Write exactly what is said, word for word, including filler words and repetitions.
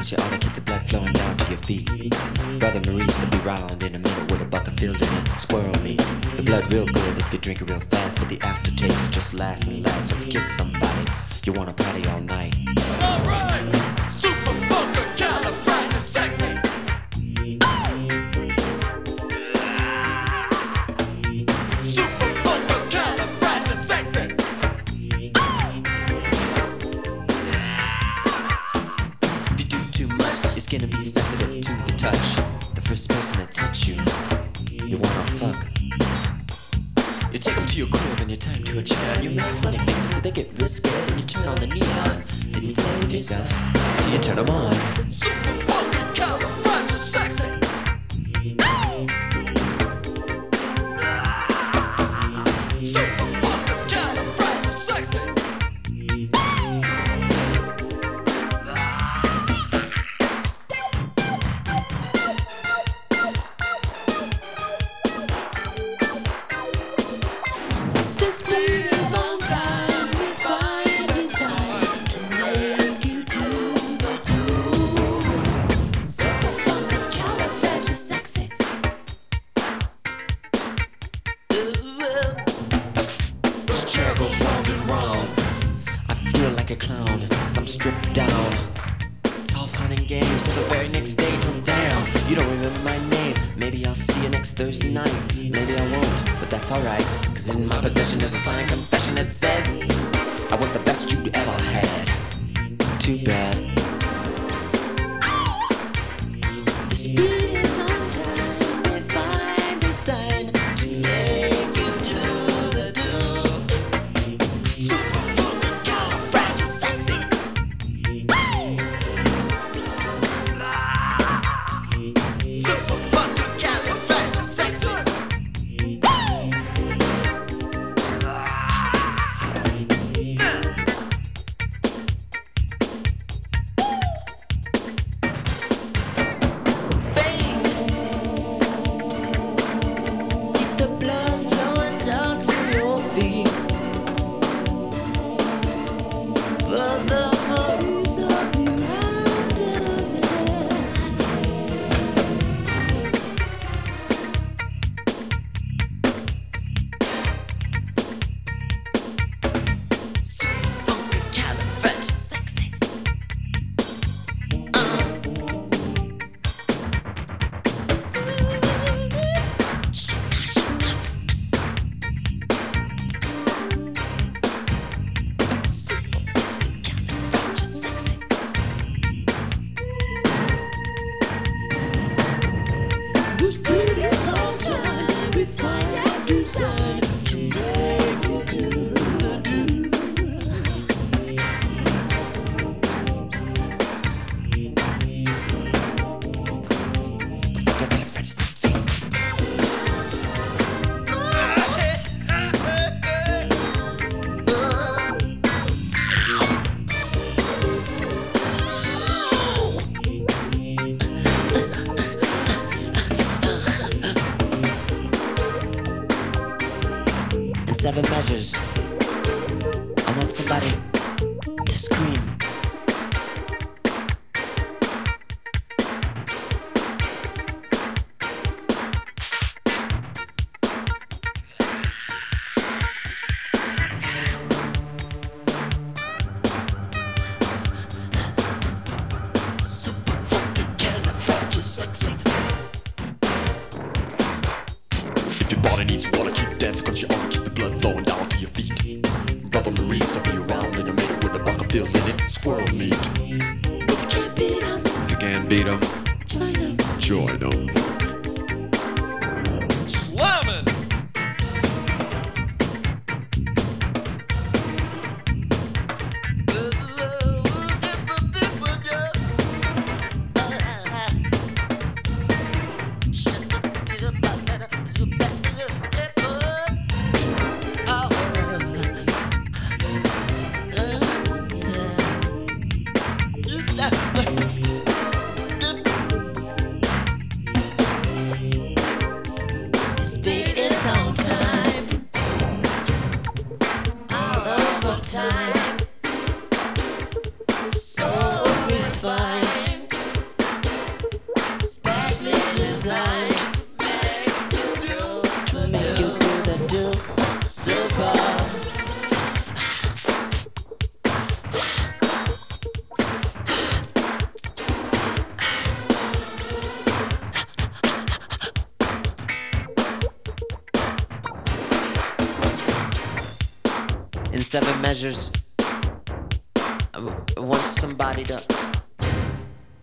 cause you ought to keep the blood flowing down to your feet. Brother Maurice will be round in a minute with a bucket filled in it, squirrel meat. The blood real good if you drink it real fast, but the aftertaste just lasts and lasts. So if you kiss somebody, you wanna party all night. Alright! Super funky, califragisexy. Super funky, califragisexy. If you do too much, your skin will be sensitive to the touch. The first person that touch you, you wanna fuck. You take them to your crib and you tie them to a chair and you make funny faces till they get real scared. Then you turn on the neon, then you play with yourself till you turn them on. Super funky, califragisexy. Super funky, califragisexy. This beat is on time, refined design to make you do the do. Super funky, califragisexy. This chair goes round and round. I feel like a clown, cause I'm stripped down. It's all fun and games till the very next day till damn. You don't remember my name. Maybe I'll see you next Thursday night. Maybe I won't, but that's alright. Cause in my possession is a signed confession that says I was the best you ever had. Too bad. This beat is on time, refined design to make you do the do. Super funky, califragisexy. Super funky, califragisexy. Keep the blood flowing down to your feet. But the memories of you round in a minute. Super funky, califragisexy. This beat is on time, refined and designed to make you do the do. In seven measures, I want somebody to scream. Super funky, califragisexy. If your body needs water, keep dancing, cause you ought to keep the blood flowing down to your feet. Brother Maurice will be around in a minute with a bucket filled in it, squirrel meat. If you can't beat 'em, If you can't beat 'em, join 'em. join 'em. Slamming! Oh, seven measures. I w- I want somebody to